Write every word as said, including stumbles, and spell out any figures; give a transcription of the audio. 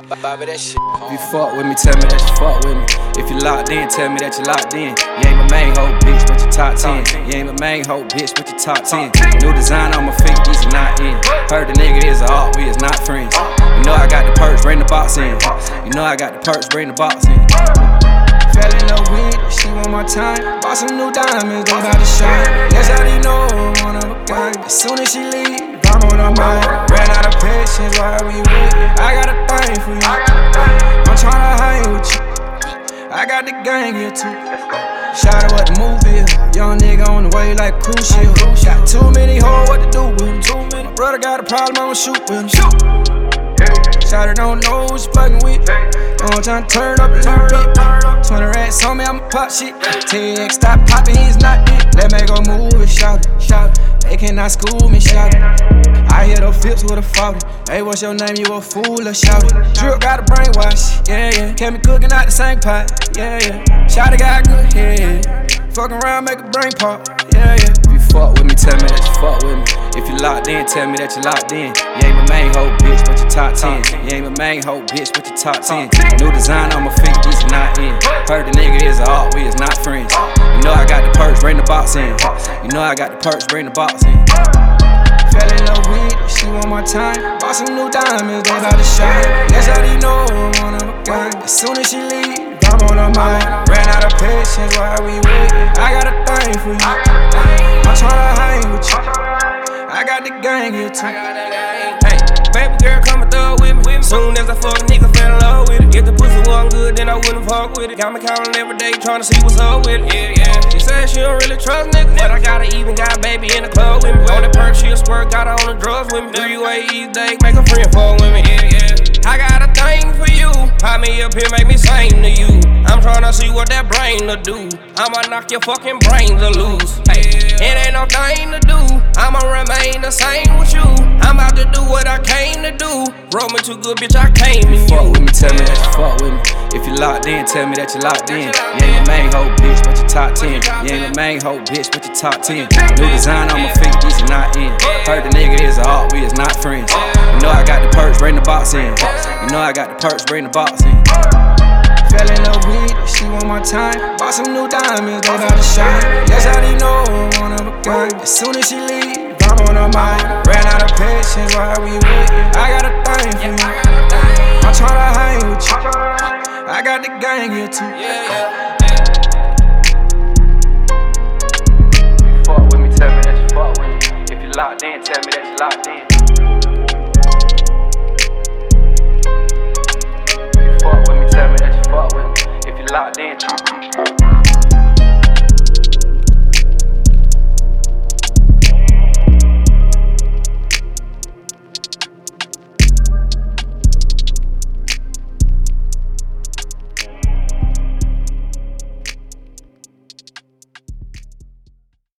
Bobby, that shit. If you fuck with me, tell me that you fuck with me. If you locked in, tell me that you locked in. You ain't my main hoe, bitch, but you top ten. You ain't my main hoe, bitch, but you top ten. New design on my feet, these are not in. Heard the nigga is a art, we is not friends. You know I got the perks, bring the box in. You know I got the perks, bring the box in. Fell in love with it, she want my time. Bought some new diamonds, they about to shine. Yes, I already know I'm one of a kind. As soon as she leave, I'm on her mind. Ran out of patience while we with it. I got a thing for you. I'm tryna hang with you. I got the gang here too. Shout out what the move is. Young nigga on the way like a cruise ship. Got too many hoes, what to do with him. My brother got a problem, I'ma shoot with him. Shout out don't know who she fucking with. I'm tryna turn up a little bit. twenty rats on me, I'ma pop shit. T X stop popping, he's not dead. Let me go move it, shout it, shout it. They cannot school me, shout it. I hit those flips with a forty. Hey, what's your name? You a fool or shout it. Drip got a brainwash, yeah, yeah. Can't be cooking out the same pot, yeah, yeah. Shout it got good head. Fucking around, make a brain pop, yeah, yeah. If you fuck with me, tell me that you fuck with me. If you locked in, tell me that you locked in. You ain't my main hoe, bitch, but you top ten. You ain't my main hoe, bitch, but you top ten. New design on my feet, these are not in. Heard the nigga is a art, we is not friends. You know I got the perks, bring the box in. You know I got the perks, bring the box in. Fell in love with it, she want my time. Bought some new diamonds, they about to shine. Yes, I already know I'm one of a kind. As soon as she leave, I'm on her mind. Ran out of patience while we with it. I got a thing for you. I'm tryna hang with you. I got the gang here too. Hey, baby girl, come and throw with me. Soon as I fuck a nigga, fell in love with it. If the pussy wasn't good, then I wouldn't fuck with it. Got me counting every day, trying to see what's up with it. Yeah, yeah. She said she don't really trust niggas, but I got her even got a baby in the club with me. On the perk, she a squirt, got her on the drugs with me. Three way each day, make a friend fuck with me. Yeah, yeah. I got a thing for you. Pop me up here, make me sing to you. I'm tryna see what that brain will do. I'ma knock your fucking brains loose. Hey, it ain't no thing to do. I'ma remain the same with you. I'm about to do what I came to do. Roll me too good, bitch, I came in you. Fuck with me, tell me that you fuck with me. If you locked in, tell me that you locked in. You ain't my main hoe, bitch, but you top ten. You ain't my main hoe, bitch, but you top ten. New design on my feet, these are not in. Heard the nigga is a art, we is not friends. You know I got the perks, bring the box in. You know I got the perks, bring the box in. Fell in love with it, she want my time. Bought some new diamonds, they about to shine. Yes, I already know I'm one of a kind. As soon as she leave, I'm on her mind. Ran out of patience while we with it. I got a thing for you. I'm tryna hang with you. I got the gang here too. If you fuck with me, tell me that you fuck with me. If you locked in, tell me that you locked in. If you fuck with me, tell me that you fuck with me. If you locked in,